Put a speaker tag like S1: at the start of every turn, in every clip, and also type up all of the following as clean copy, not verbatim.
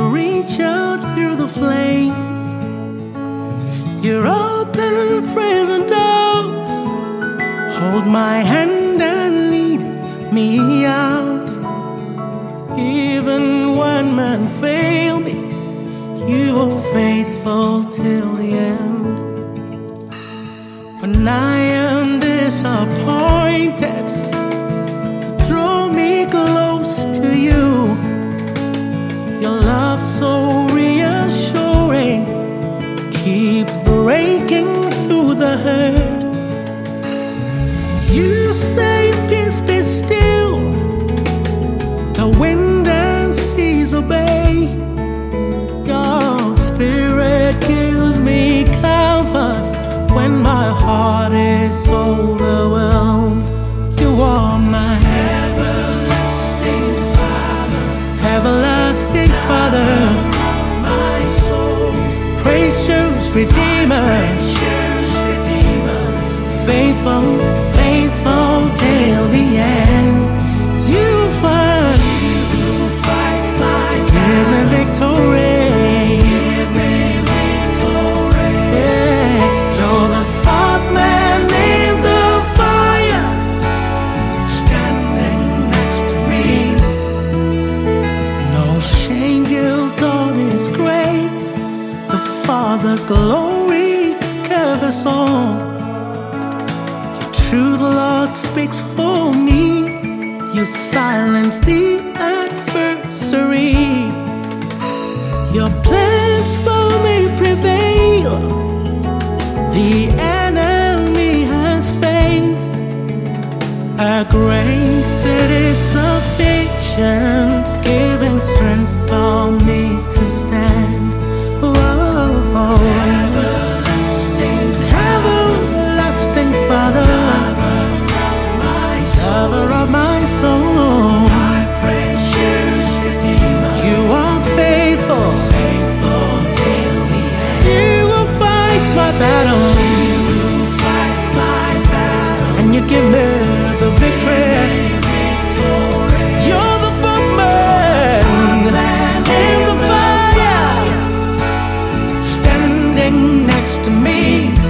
S1: reach out through the flames. You open prison doors, hold my hand and lead me out. Even when men fail me, you are faithful till the end. When I am disappointed, draw me close to you. Your love so reassuring keeps breaking through the hurt. You say, peace be still, the wind and seas obey. Your spirit gives me comfort when my heart is overwhelmed. You are my everlasting Father, everlasting Father, my soul, precious Redeemer, faithful, faithful till the end. It's you fights my give me victory. Father's glory covers all. Your truth, Lord, speaks for me. You silence the adversary. Your plans for me prevail. The enemy has failed. A grace that is sufficient, giving strength for me to stand. Everlasting, everlasting Father, lover of my soul, my precious Redeemer. You are faithful, faithful till the end. You who fights my battle, and you give me the victory. You're the footman in the fire, next to me.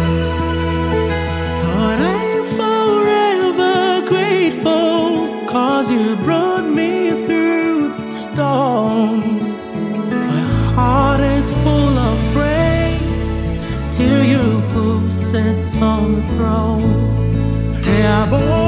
S1: Lord, I'm forever grateful, 'cause you brought me through the storm. My heart is full of praise to you who sits on the throne.